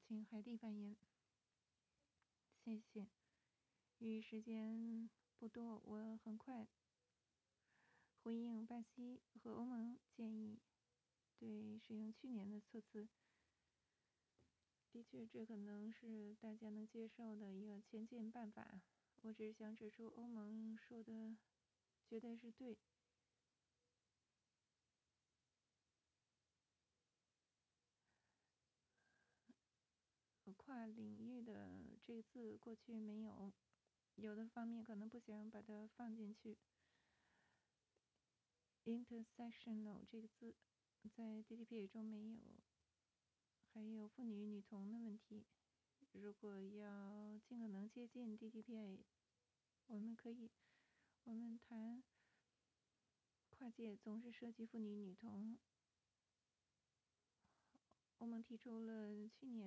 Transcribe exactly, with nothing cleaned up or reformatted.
请海蒂发言。谢谢。由于时间不多，我很快回应巴西和欧盟建议对使用去年的措辞。的确，这可能是大家能接受的一个前进办法。我只是想指出，欧盟说的绝对是对。跨领域的这个字过去没有，有的方面可能不想把它放进去。intersectional 这个字在 D D P A 中没有，还有妇女女童的问题。如果要尽可能接近 D D P A， 我们可以，我们谈跨界总是涉及妇女女童。欧盟提出了去年